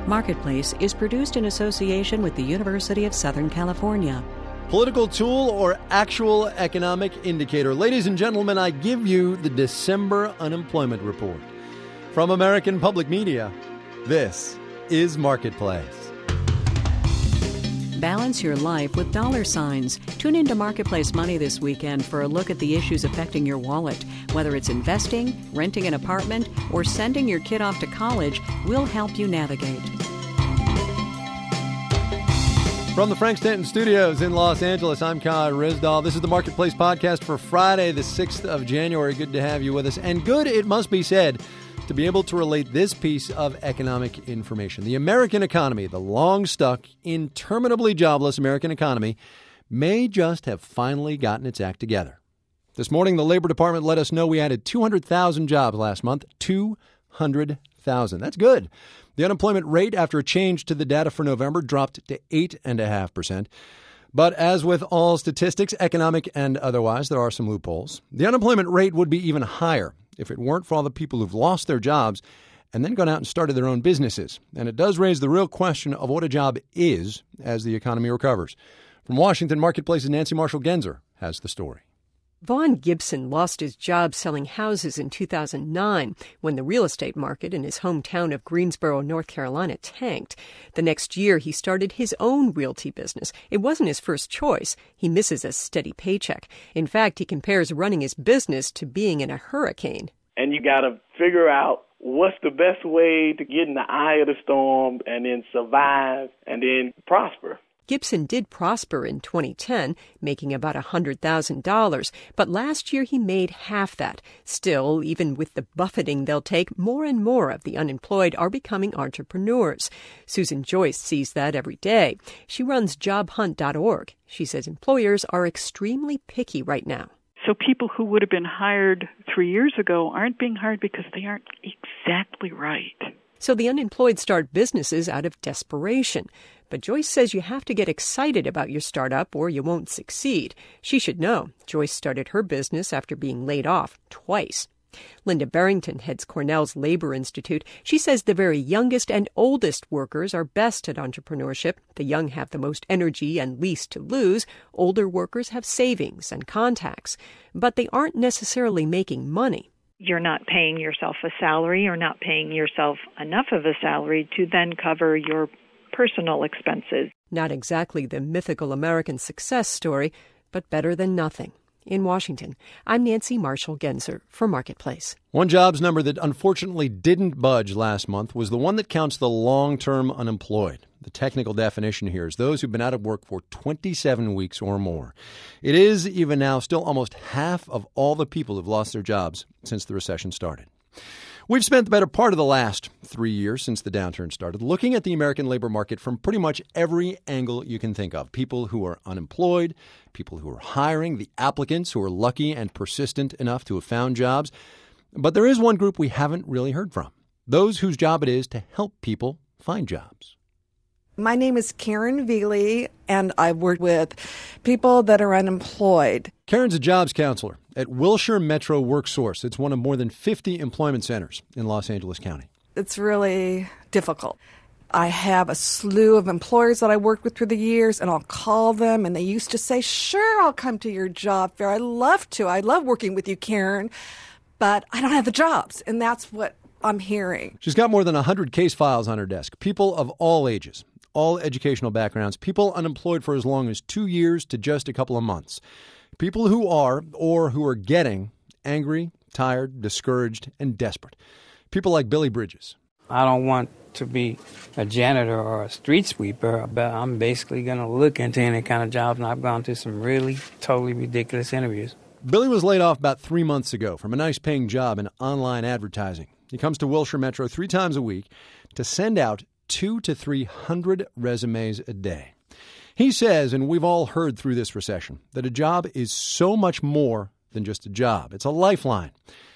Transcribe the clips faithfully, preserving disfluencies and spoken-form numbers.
Marketplace is produced in association with the University of Southern California. Political tool or actual economic indicator? Ladies and gentlemen, I give you the December unemployment report. From American Public Media, this is Marketplace. Balance your life with dollar signs. Tune into Marketplace Money this weekend for a look at the issues affecting your wallet. Whether it's investing, renting an apartment, or sending your kid off to college, we'll help you navigate. From the Frank Stanton Studios in Los Angeles, I'm Kai Ryssdal. This is the Marketplace Podcast for Friday, the sixth of January. Good to have you with us. And good, it must be said, to be able to relate this piece of economic information. The American economy, the long-stuck, interminably jobless American economy, may just have finally gotten its act together. This morning, the Labor Department let us know we added two hundred thousand jobs last month. two hundred thousand. That's good. The unemployment rate after a change to the data for November dropped to eight point five percent. But as with all statistics, economic and otherwise, there are some loopholes. The unemployment rate would be even higher if it weren't for all the people who've lost their jobs and then gone out and started their own businesses. And it does raise the real question of what a job is as the economy recovers. From Washington, Marketplace's Nancy Marshall-Genzer has the story. Vaughn Gibson lost his job selling houses in two thousand nine when the real estate market in his hometown of Greensboro, North Carolina, tanked. The next year, he started his own realty business. It wasn't his first choice. He misses a steady paycheck. In fact, he compares running his business to being in a hurricane. And you got to figure out what's the best way to get in the eye of the storm and then survive and then prosper. Gibson did prosper in twenty ten, making about one hundred thousand dollars, but last year he made half that. Still, even with the buffeting they'll take, more and more of the unemployed are becoming entrepreneurs. Susan Joyce sees that every day. She runs job hunt dot org. She says employers are extremely picky right now. So people who would have been hired three years ago aren't being hired because they aren't exactly right. So the unemployed start businesses out of desperation. But Joyce says you have to get excited about your startup or you won't succeed. She should know. Joyce started her business after being laid off twice. Linda Barrington heads Cornell's Labor Institute. She says the very youngest and oldest workers are best at entrepreneurship. The young have the most energy and least to lose. Older workers have savings and contacts. But they aren't necessarily making money. You're not paying yourself a salary or not paying yourself enough of a salary to then cover your personal expenses. Not exactly the mythical American success story, but better than nothing. In Washington, I'm Nancy Marshall-Genzer for Marketplace. One jobs number that unfortunately didn't budge last month was the one that counts the long-term unemployed. The technical definition here is those who've been out of work for twenty-seven weeks or more. It is, even now, still almost half of all the people who've lost their jobs since the recession started. We've spent the better part of the last three years since the downturn started looking at the American labor market from pretty much every angle you can think of. People who are unemployed, people who are hiring, the applicants who are lucky and persistent enough to have found jobs. But there is one group we haven't really heard from, those whose job it is to help people find jobs. My name is Karen Veely, and I work with people that are unemployed. Karen's a jobs counselor at Wilshire Metro WorkSource. It's one of more than fifty employment centers in Los Angeles County. It's really difficult. I have a slew of employers that I worked with through the years, and I'll call them, and they used to say, sure, I'll come to your job fair. I'd love to. I love working with you, Karen, but I don't have the jobs, and that's what I'm hearing. She's got more than one hundred case files on her desk, people of all ages, all educational backgrounds, people unemployed for as long as two years to just a couple of months, people who are or who are getting angry, tired, discouraged, and desperate. People like Billy Bridges. I don't want to be a janitor or a street sweeper, but I'm basically going to look into any kind of jobs, and I've gone to some really totally ridiculous interviews. Billy was laid off about three months ago from a nice-paying job in online advertising. He comes to Wilshire Metro three times a week to send out two to three hundred resumes a day. He says, and we've all heard through this recession, that a job is so much more than just a job. It's a lifeline.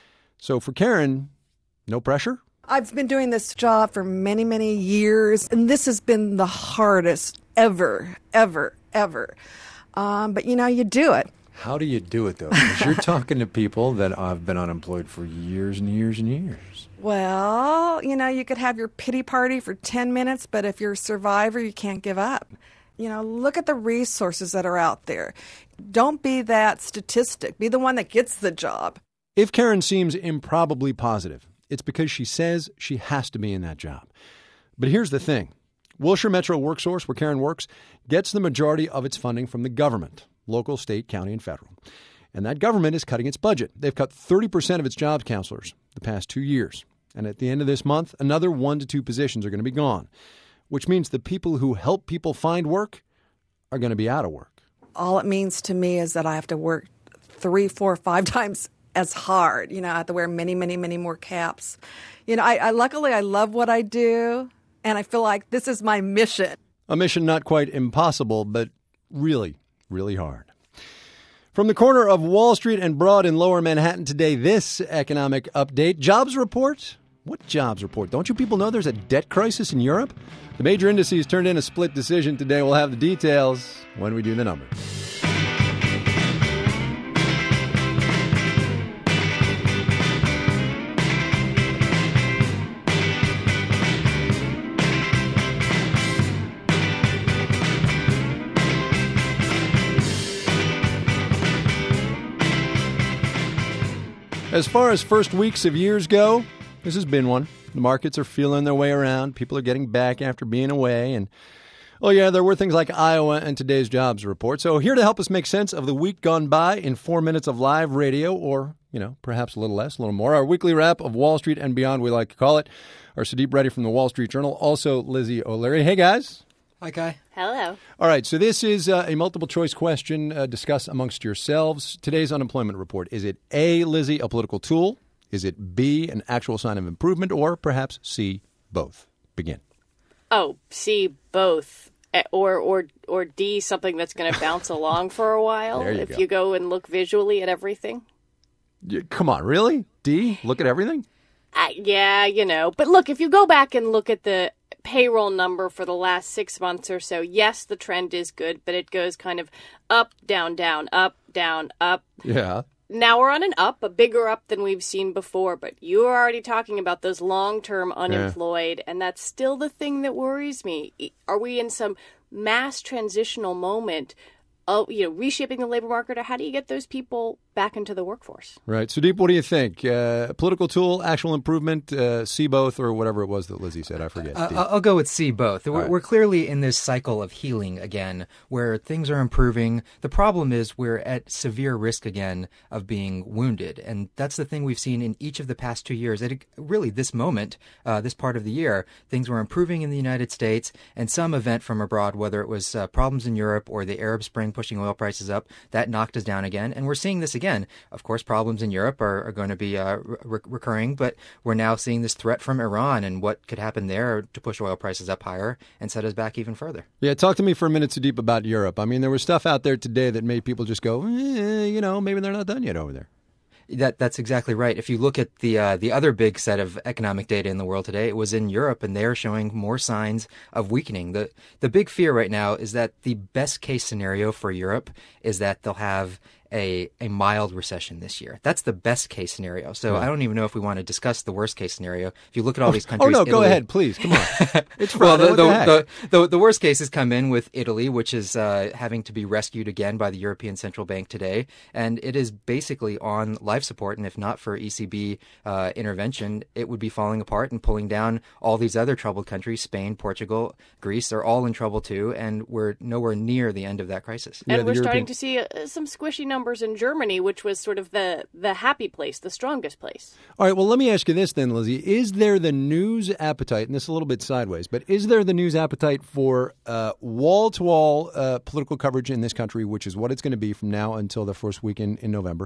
So for Karen, no pressure? I've been doing this job for many, many years, and this has been the hardest ever, ever, ever. Um, but, you know, you do it. How do you do it, though? Because you're talking to people that have been unemployed for years and years and years. Well, you know, you could have your pity party for ten minutes, but if you're a survivor, you can't give up. You know, look at the resources that are out there. Don't be that statistic. Be the one that gets the job. If Karen seems improbably positive, it's because she says she has to be in that job. But here's the thing. Wilshire Metro WorkSource, where Karen works, gets the majority of its funding from the government, local, state, county, and federal. And that government is cutting its budget. They've cut thirty percent of its jobs counselors the past two years. And at the end of this month, another one to two positions are going to be gone, which means the people who help people find work are going to be out of work. All it means to me is that I have to work three, four, five times as hard. You know, I have to wear many, many, many more caps. You know, I, I luckily I love what I do, and I feel like this is my mission. A mission not quite impossible, but really, really hard. From the corner of Wall Street and Broad in Lower Manhattan today, this economic update. Jobs report? What jobs report? Don't you people know there's a debt crisis in Europe? The major indices turned in a split decision today. We'll have the details when we do the numbers. As far as first weeks of years go, this has been one. The markets are feeling their way around. People are getting back after being away. And, oh, yeah, there were things like Iowa and today's jobs report. So here to help us make sense of the week gone by in four minutes of live radio, or, you know, perhaps a little less, a little more, our weekly wrap of Wall Street and beyond, we like to call it. Our Sudeep Reddy from the Wall Street Journal. Also, Lizzie O'Leary. Hey, guys. Hi, Kai. Hello. All right, so this is uh, a multiple-choice question uh, discussed amongst yourselves. Today's unemployment report. Is it A, Lizzie, a political tool? Is it B, an actual sign of improvement? Or perhaps C, both? Begin. Oh, C, both. Or or or D, something that's going to bounce along for a while there you if go. you go and look visually at everything. Yeah, come on, really? D, look at everything? Uh, yeah, you know. But look, if you go back and look at the payroll number for the last six months or so, yes, the trend is good, but it goes kind of up, down, down, up, down, up. Yeah. Now we're on an up, a bigger up than we've seen before, but you are already talking about those long-term unemployed, yeah. And that's still the thing that worries me. Are we in some mass transitional moment of, you know, reshaping the labor market, or how do you get those people back into the workforce? Right. Sudeep, what do you think? Uh, political tool, actual improvement, uh, C, both, or whatever it was that Lizzie said? I forget. Uh, I'll go with C, both. We're, right. we're clearly in this cycle of healing again, where things are improving. The problem is we're at severe risk again of being wounded. And that's the thing we've seen in each of the past two years. At really this moment, uh, this part of the year, things were improving in the United States, and some event from abroad, whether it was uh, problems in Europe or the Arab Spring pushing oil prices up, that knocked us down again. And we're seeing this again. Of course, problems in Europe are, are going to be uh, re- recurring, but we're now seeing this threat from Iran and what could happen there to push oil prices up higher and set us back even further. Yeah, talk to me for a minute, Sudeep, about Europe. I mean, there was stuff out there today that made people just go, eh, you know, maybe they're not done yet over there. That that's exactly right. If you look at the uh, the other big set of economic data in the world today, it was in Europe, and they're showing more signs of weakening. The the big fear right now is that the best case scenario for Europe is that they'll have a a mild recession this year. That's the best case scenario. So yeah. I don't even know if we want to discuss the worst case scenario. If you look at all oh, these countries, oh no, Italy, go ahead, please. Come on. It's well, Friday. the the, the, the, the the worst cases come in with Italy, which is uh, having to be rescued again by the European Central Bank today, and it is basically on life support. And if not for E C B uh, intervention, it would be falling apart and pulling down all these other troubled countries. Spain, Portugal, Greece are all in trouble too, and we're nowhere near the end of that crisis. And yeah, we're European... starting to see uh, some squishy numbers in Germany, which was sort of the, the happy place, the strongest place. All right, well, let me ask you this then, Lizzie. Is there the news appetite, and this is a little bit sideways, but is there the news appetite for uh, wall-to-wall uh, political coverage in this country, which is what it's going to be from now until the first week in, in November,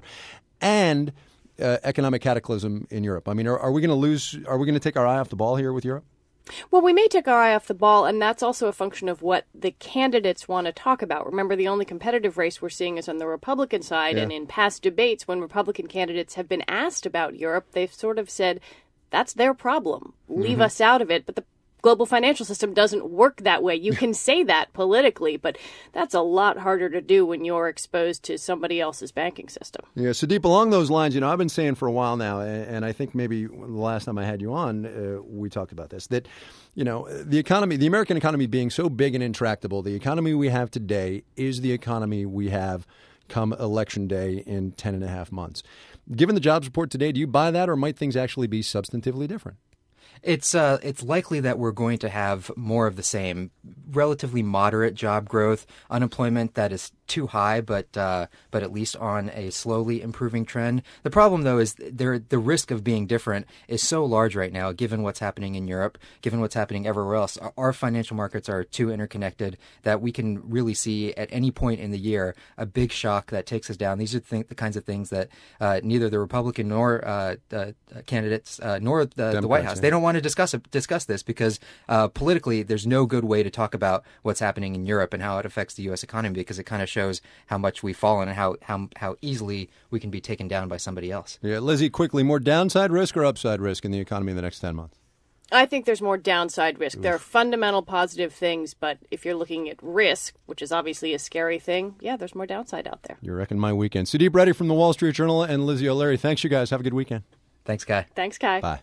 and uh, economic cataclysm in Europe? I mean, are, are we going to lose, are we going to take our eye off the ball here with Europe? Well, we may take our eye off the ball, and that's also a function of what the candidates want to talk about. Remember, the only competitive race we're seeing is on the Republican side, yeah. And in past debates, when Republican candidates have been asked about Europe, they've sort of said, that's their problem. Leave mm-hmm. us out of it. But the global financial system doesn't work that way. You can say that politically, but that's a lot harder to do when you're exposed to somebody else's banking system. Yeah, Sudeep, along those lines, you know, I've been saying for a while now, and I think maybe the last time I had you on, uh, we talked about this, that, you know, the economy, the American economy being so big and intractable, the economy we have today is the economy we have come election day in ten and a half months. Given the jobs report today, do you buy that, or might things actually be substantively different? It's uh, it's likely that we're going to have more of the same, relatively moderate job growth, unemployment that is too high, but uh, but at least on a slowly improving trend. The problem, though, is there the risk of being different is so large right now, given what's happening in Europe, given what's happening everywhere else. Our financial markets are too interconnected that we can really see at any point in the year a big shock that takes us down. These are the, th- the kinds of things that uh, neither the Republican nor uh, the candidates uh, nor the, the White House, they don't want to discuss it, discuss this because uh, politically there's no good way to talk about what's happening in Europe and how it affects the U S economy, because it kind of shows how much we've fallen and how, how how easily we can be taken down by somebody else. Yeah, Lizzie, quickly, more downside risk or upside risk in the economy in the next ten months? I think there's more downside risk. Oof. There are fundamental positive things, but if you're looking at risk, which is obviously a scary thing, yeah, there's more downside out there. You're wrecking my weekend. Sudeep Reddy from the Wall Street Journal and Lizzie O'Leary. Thanks, you guys. Have a good weekend. Thanks, Kai. Thanks, Kai. Bye.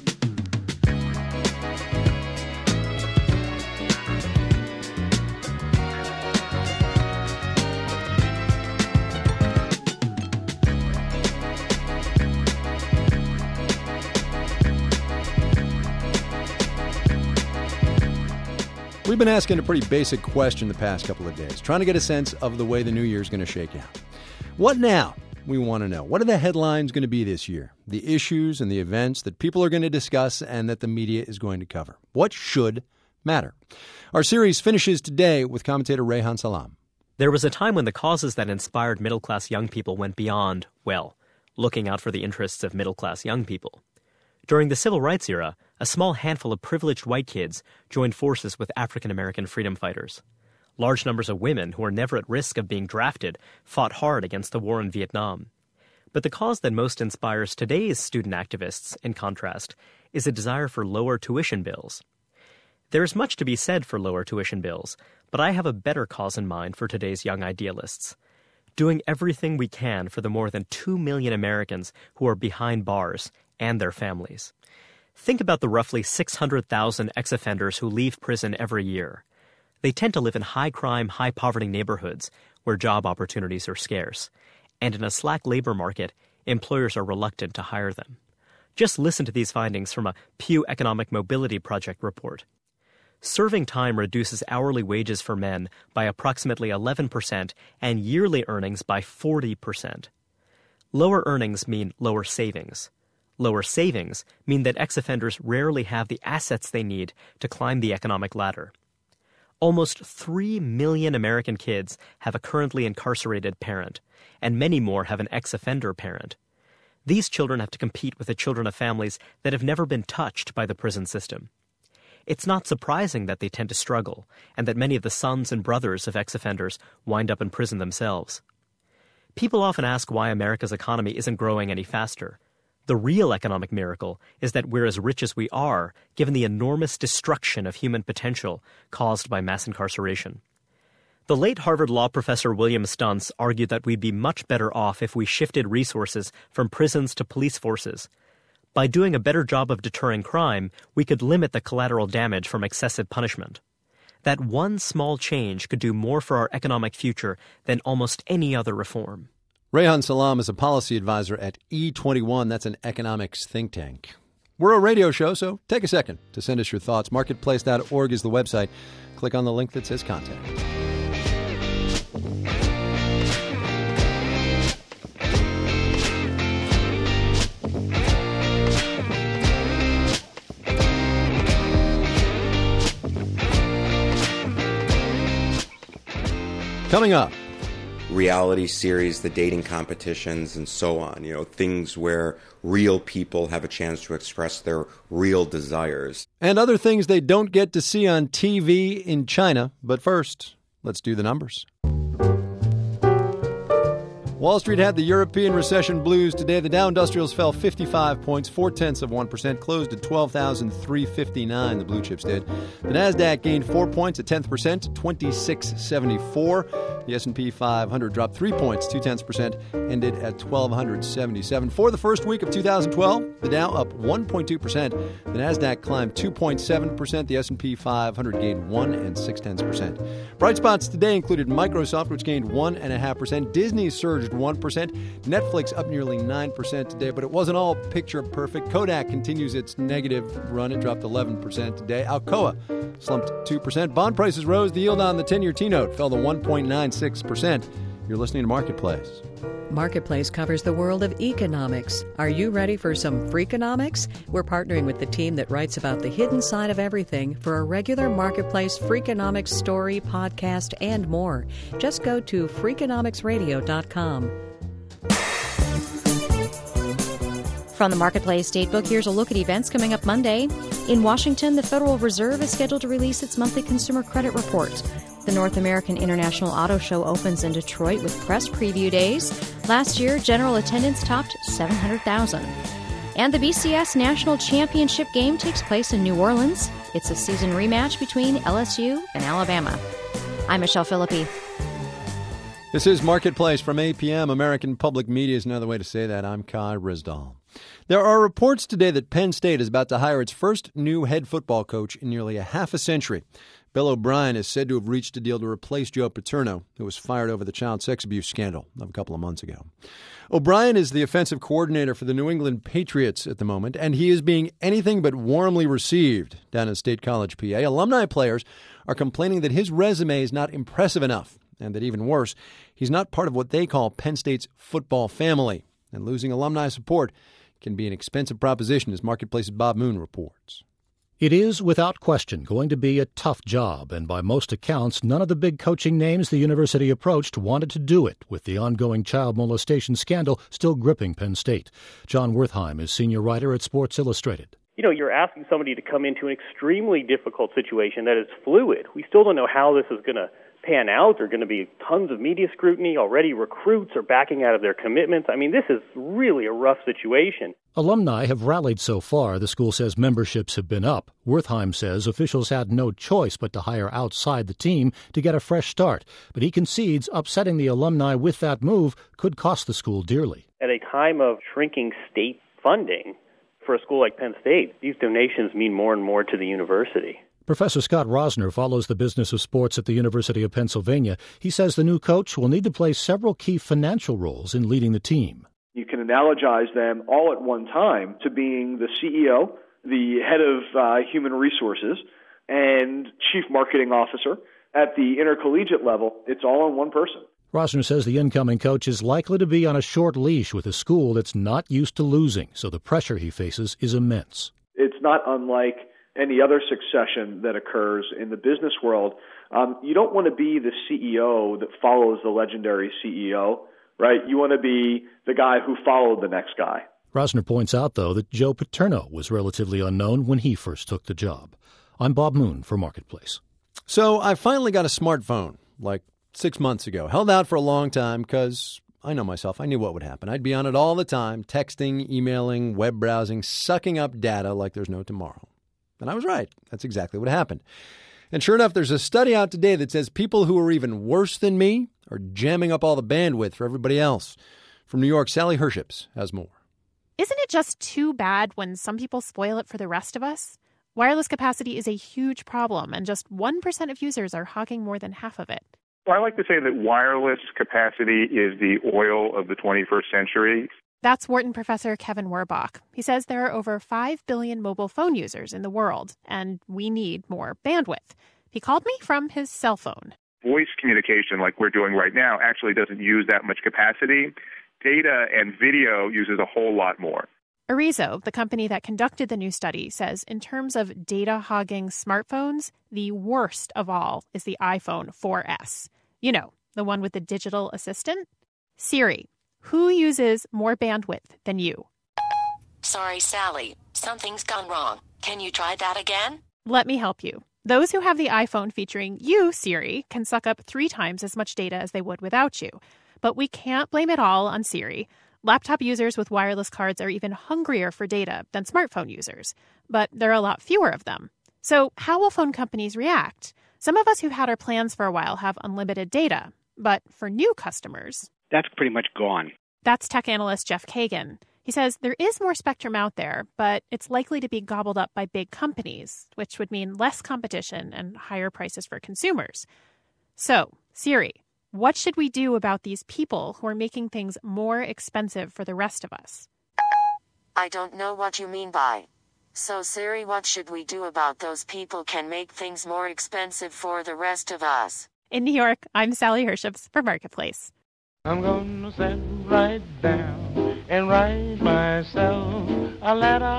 We've been asking a pretty basic question the past couple of days, trying to get a sense of the way the new year is going to shake out. What now? We want to know. What are the headlines going to be this year? The issues and the events that people are going to discuss and that the media is going to cover. What should matter? Our series finishes today with commentator Reihan Salam. There was a time when the causes that inspired middle-class young people went beyond, well, looking out for the interests of middle-class young people. During the Civil Rights era, a small handful of privileged white kids joined forces with African-American freedom fighters. Large numbers of women who were never at risk of being drafted fought hard against the war in Vietnam. But the cause that most inspires today's student activists, in contrast, is a desire for lower tuition bills. There is much to be said for lower tuition bills, but I have a better cause in mind for today's young idealists. Doing everything we can for the more than two million Americans who are behind bars and their families. Think about the roughly six hundred thousand ex-offenders who leave prison every year. They tend to live in high-crime, high-poverty neighborhoods where job opportunities are scarce. And in a slack labor market, employers are reluctant to hire them. Just listen to these findings from a Pew Economic Mobility Project report. Serving time reduces hourly wages for men by approximately eleven percent and yearly earnings by forty percent. Lower earnings mean lower savings. Lower savings mean that ex-offenders rarely have the assets they need to climb the economic ladder. Almost three million American kids have a currently incarcerated parent, and many more have an ex-offender parent. These children have to compete with the children of families that have never been touched by the prison system. It's not surprising that they tend to struggle, and that many of the sons and brothers of ex-offenders wind up in prison themselves. People often ask why America's economy isn't growing any faster. The real economic miracle is that we're as rich as we are, given the enormous destruction of human potential caused by mass incarceration. The late Harvard law professor William Stuntz argued that we'd be much better off if we shifted resources from prisons to police forces. By doing a better job of deterring crime, we could limit the collateral damage from excessive punishment. That one small change could do more for our economic future than almost any other reform. Reihan Salam is a policy advisor at E twenty-one. That's an economics think tank. We're a radio show, so take a second to send us your thoughts. marketplace dot org is the website. Click on the link that says contact. Coming up, reality series, the dating competitions, and so on. You know, things where real people have a chance to express their real desires. And other things they don't get to see on T V in China. But first, let's do the numbers. Wall Street had the European recession blues today. The Dow Industrials fell fifty-five points, four-tenths of one percent, closed at twelve thousand three hundred fifty-nine, the blue chips did. The Nasdaq gained four points, a tenth percent, twenty-six seventy-four. The S and P five hundred dropped three points, two-tenths percent, ended at twelve seventy-seven. For the first week of two thousand twelve, the Dow up one point two percent. The Nasdaq climbed two point seven percent. The S and P five hundred gained one and six-tenths percent. Bright spots today included Microsoft, which gained one point five percent. Disney surged one percent. Netflix up nearly nine percent today, but it wasn't all picture perfect. Kodak continues its negative run. It dropped eleven percent today. Alcoa slumped two percent. Bond prices rose. The yield on the ten-year T-note fell to one point nine six percent. You're listening to Marketplace. Marketplace covers the world of economics. Are you ready for some Freakonomics? We're partnering with the team that writes about the hidden side of everything for a regular Marketplace Freakonomics story, podcast, and more. Just go to freakonomics radio dot com. From the Marketplace Datebook, here's a look at events coming up Monday. In Washington, the Federal Reserve is scheduled to release its monthly consumer credit report. The North American International Auto Show opens in Detroit with press preview days. Last year, general attendance topped seven hundred thousand. And the B C S National Championship game takes place in New Orleans. It's a season rematch between L S U and Alabama. I'm Michelle Philippi. This is Marketplace from A P M. American Public Media is another way to say that. I'm Kai Risdall. There are reports today that Penn State is about to hire its first new head football coach in nearly a half a century. Bill O'Brien is said to have reached a deal to replace Joe Paterno, who was fired over the child sex abuse scandal of a couple of months ago. O'Brien is the offensive coordinator for the New England Patriots at the moment, and he is being anything but warmly received down in State College, P A. Alumni players are complaining that his resume is not impressive enough, and that even worse, he's not part of what they call Penn State's football family. And losing alumni support can be an expensive proposition, as Marketplace's Bob Moon reports. It is, without question, going to be a tough job, and by most accounts, none of the big coaching names the university approached wanted to do it, with the ongoing child molestation scandal still gripping Penn State. John Wertheim is senior writer at Sports Illustrated. You know, you're asking somebody to come into an extremely difficult situation that is fluid. We still don't know how this is going to pan out. There are going to be tons of media scrutiny. Already recruits are backing out of their commitments. I mean, this is really a rough situation. Alumni have rallied so far. The school says memberships have been up. Wertheim says officials had no choice but to hire outside the team to get a fresh start. But he concedes upsetting the alumni with that move could cost the school dearly. At a time of shrinking state funding for a school like Penn State, these donations mean more and more to the university. Professor Scott Rosner follows the business of sports at the University of Pennsylvania. He says the new coach will need to play several key financial roles in leading the team. You can analogize them all at one time to being the C E O, the head of uh, human resources, and chief marketing officer. At the intercollegiate level, it's all on one person. Rosner says the incoming coach is likely to be on a short leash with a school that's not used to losing, so the pressure he faces is immense. It's not unlike any other succession that occurs in the business world. Um, you don't want to be the C E O that follows the legendary C E O, right? You want to be the guy who followed the next guy. Rosner points out, though, that Joe Paterno was relatively unknown when he first took the job. I'm Bob Moon for Marketplace. So I finally got a smartphone, like six months ago. Held out for a long time because I know myself. I knew what would happen. I'd be on it all the time, texting, emailing, web browsing, sucking up data like there's no tomorrow. And I was right. That's exactly what happened. And sure enough, there's a study out today that says people who are even worse than me are jamming up all the bandwidth for everybody else. From New York, Sally Herships has more. Isn't it just too bad when some people spoil it for the rest of us? Wireless capacity is a huge problem, and just one percent of users are hogging more than half of it. Well, I like to say that wireless capacity is the oil of the twenty-first century. That's Wharton professor Kevin Werbach. He says there are over five billion mobile phone users in the world, and we need more bandwidth. He called me from his cell phone. Voice communication, like we're doing right now, actually doesn't use that much capacity. Data and video uses a whole lot more. Arizo, the company that conducted the new study, says in terms of data hogging smartphones, the worst of all is the iPhone four S. You know, the one with the digital assistant. Siri, who uses more bandwidth than you? Sorry, Sally. Something's gone wrong. Can you try that again? Let me help you. Those who have the iPhone featuring you, Siri, can suck up three times as much data as they would without you. But we can't blame it all on Siri. Laptop users with wireless cards are even hungrier for data than smartphone users, but there are a lot fewer of them. So how will phone companies react? Some of us who've had our plans for a while have unlimited data, but for new customers... That's pretty much gone. That's tech analyst Jeff Kagan. He says there is more spectrum out there, but it's likely to be gobbled up by big companies, which would mean less competition and higher prices for consumers. So, Siri, what should we do about these people who are making things more expensive for the rest of us? I don't know what you mean by. So Siri, what should we do about those people can make things more expensive for the rest of us? In New York, I'm Sally Herships for Marketplace. I'm gonna sit right down and write myself a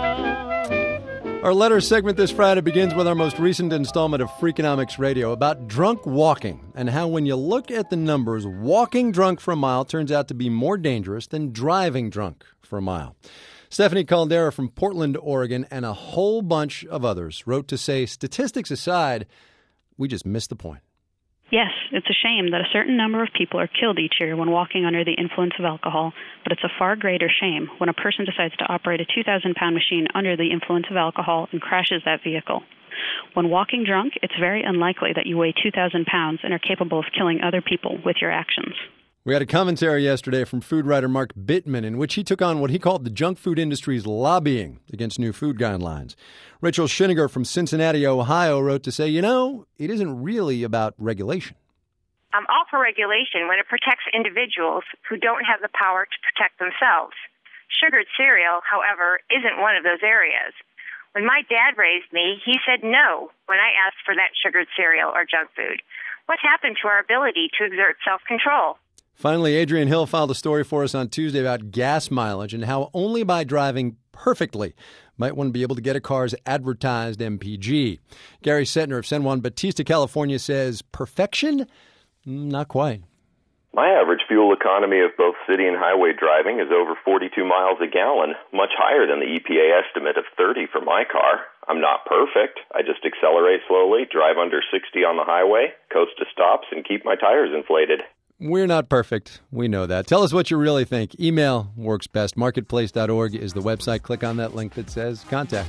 letter. Our letter segment this Friday begins with our most recent installment of Freakonomics Radio about drunk walking and how when you look at the numbers, walking drunk for a mile turns out to be more dangerous than driving drunk for a mile. Stephanie Caldera from Portland, Oregon, and a whole bunch of others wrote to say, statistics aside, we just missed the point. Yes, it's a shame that a certain number of people are killed each year when walking under the influence of alcohol, but it's a far greater shame when a person decides to operate a two thousand pound machine under the influence of alcohol and crashes that vehicle. When walking drunk, it's very unlikely that you weigh two thousand pounds and are capable of killing other people with your actions. We had a commentary yesterday from food writer Mark Bittman in which he took on what he called the junk food industry's lobbying against new food guidelines. Rachel Schiniger from Cincinnati, Ohio, wrote to say, you know, it isn't really about regulation. I'm all for regulation when it protects individuals who don't have the power to protect themselves. Sugared cereal, however, isn't one of those areas. When my dad raised me, he said no when I asked for that sugared cereal or junk food. What happened to our ability to exert self-control? Finally, Adrian Hill filed a story for us on Tuesday about gas mileage and how only by driving perfectly might one be able to get a car's advertised M P G. Gary Setner of San Juan Bautista, California, says perfection? Not quite. My average fuel economy of both city and highway driving is over forty-two miles a gallon, much higher than the E P A estimate of thirty for my car. I'm not perfect. I just accelerate slowly, drive under sixty on the highway, coast to stops, and keep my tires inflated. We're not perfect. We know that. Tell us what you really think. Email works best. Marketplace dot org is the website. Click on that link that says contact.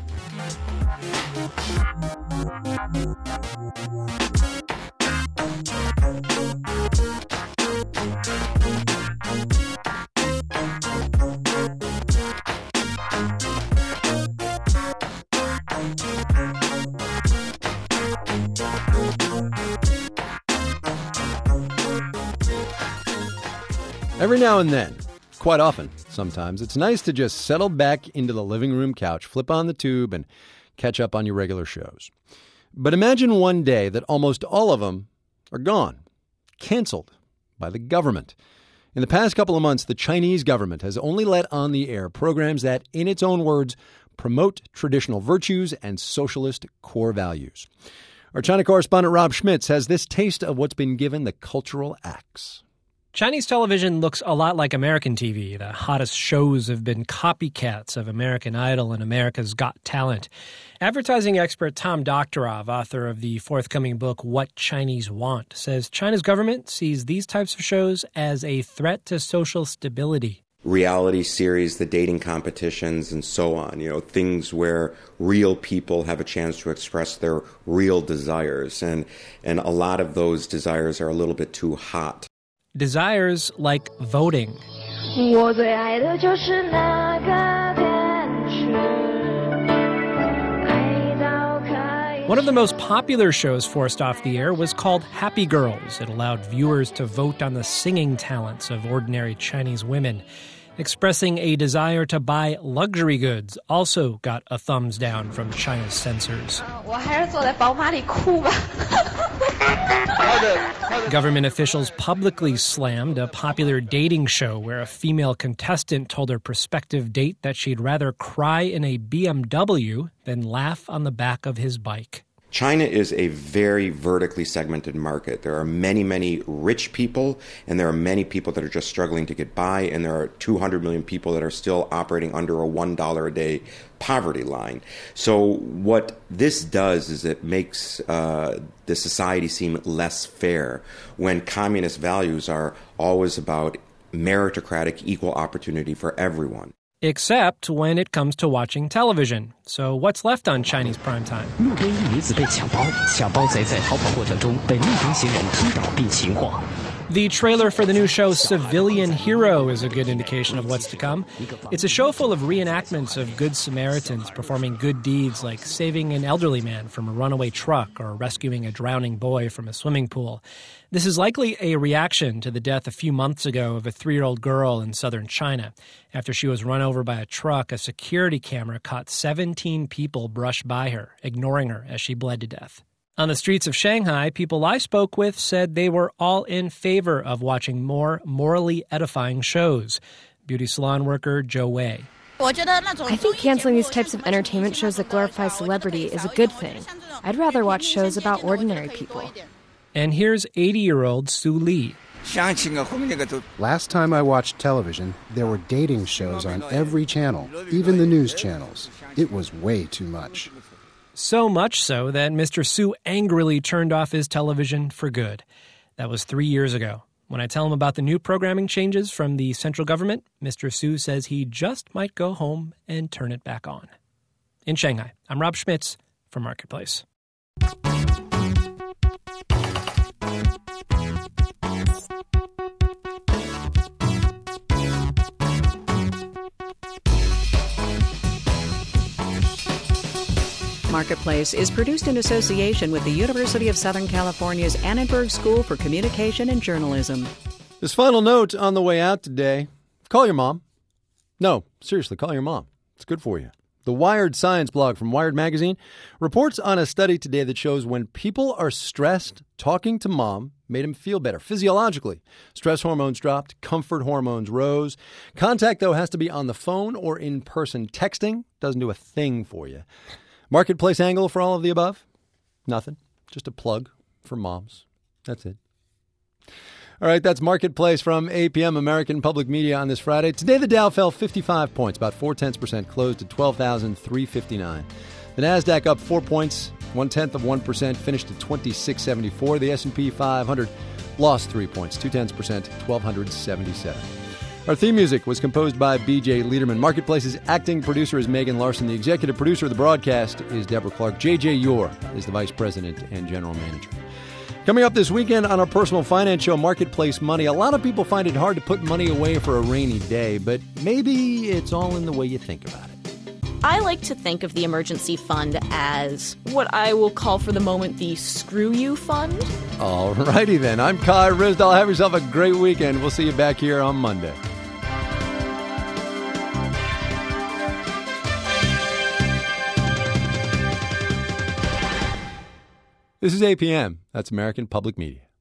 Every now and then, quite often sometimes, it's nice to just settle back into the living room couch, flip on the tube, and catch up on your regular shows. But imagine one day that almost all of them are gone, canceled by the government. In the past couple of months, the Chinese government has only let on the air programs that, in its own words, promote traditional virtues and socialist core values. Our China correspondent Rob Schmitz has this taste of what's been given the cultural axe. Chinese television looks a lot like American T V. The hottest shows have been copycats of American Idol and America's Got Talent. Advertising expert Tom Doktorov, author of the forthcoming book What Chinese Want, says China's government sees these types of shows as a threat to social stability. Reality series, the dating competitions, and so on. You know, things where real people have a chance to express their real desires. And, and a lot of those desires are a little bit too hot. Desires like voting. One of the most popular shows forced off the air was called Happy Girls. It allowed viewers to vote on the singing talents of ordinary Chinese women. Expressing a desire to buy luxury goods also got a thumbs down from China's censors. Government officials publicly slammed a popular dating show where a female contestant told her prospective date that she'd rather cry in a B M W than laugh on the back of his bike. China is a very vertically segmented market. There are many, many rich people, and there are many people that are just struggling to get by, and there are two hundred million people that are still operating under a one dollar a day poverty line. So what this does is it makes uh, the society seem less fair when communist values are always about meritocratic equal opportunity for everyone. Except when it comes to watching television. So what's left on Chinese primetime? The trailer for the new show Civilian Hero is a good indication of what's to come. It's a show full of reenactments of good Samaritans performing good deeds like saving an elderly man from a runaway truck or rescuing a drowning boy from a swimming pool. This is likely a reaction to the death a few months ago of a three-year-old girl in southern China. After she was run over by a truck, a security camera caught seventeen people brush by her, ignoring her as she bled to death. On the streets of Shanghai, people I spoke with said they were all in favor of watching more morally edifying shows. Beauty salon worker Zhou Wei. I think canceling these types of entertainment shows that glorify celebrity is a good thing. I'd rather watch shows about ordinary people. And here's eighty-year-old Su Li. Last time I watched television, there were dating shows on every channel, even the news channels. It was way too much. So much so that Mister Su angrily turned off his television for good. That was three years ago. When I tell him about the new programming changes from the central government, Mister Su says he just might go home and turn it back on. In Shanghai, I'm Rob Schmitz for Marketplace. Marketplace is produced in association with the University of Southern California's Annenberg School for Communication and Journalism. This final note on the way out today, call your mom. No, seriously, call your mom. It's good for you. The Wired Science blog from Wired Magazine reports on a study today that shows when people are stressed, talking to mom made them feel better physiologically. Stress hormones dropped, comfort hormones rose. Contact, though, has to be on the phone or in person. Texting doesn't do a thing for you. Marketplace angle for all of the above? Nothing. Just a plug for moms. That's it. All right, that's Marketplace from A P M American Public Media on this Friday. Today the Dow fell fifty-five points, about four-tenths percent, closed at twelve thousand three hundred fifty-nine. The NASDAQ up four points, one-tenth of one percent, finished at twenty-six seventy-four. The S and P five hundred lost three points, two-tenths percent, twelve seventy-seven. Our theme music was composed by B J Liederman. Marketplace's acting producer is Megan Larson. The executive producer of the broadcast is Deborah Clark. J J Ure is the vice president and general manager. Coming up this weekend on our personal finance show, Marketplace Money. A lot of people find it hard to put money away for a rainy day, but maybe it's all in the way you think about it. I like to think of the emergency fund as what I will call for the moment the screw you fund. All righty then. I'm Kai Ryssdal. Have yourself a great weekend. We'll see you back here on Monday. This is A P M. That's American Public Media.